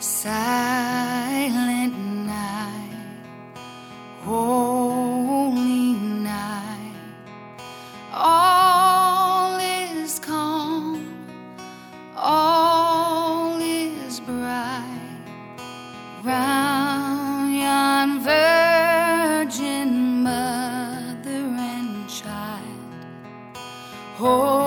Silent night, holy night, all is calm, all is bright, round yon virgin mother and child.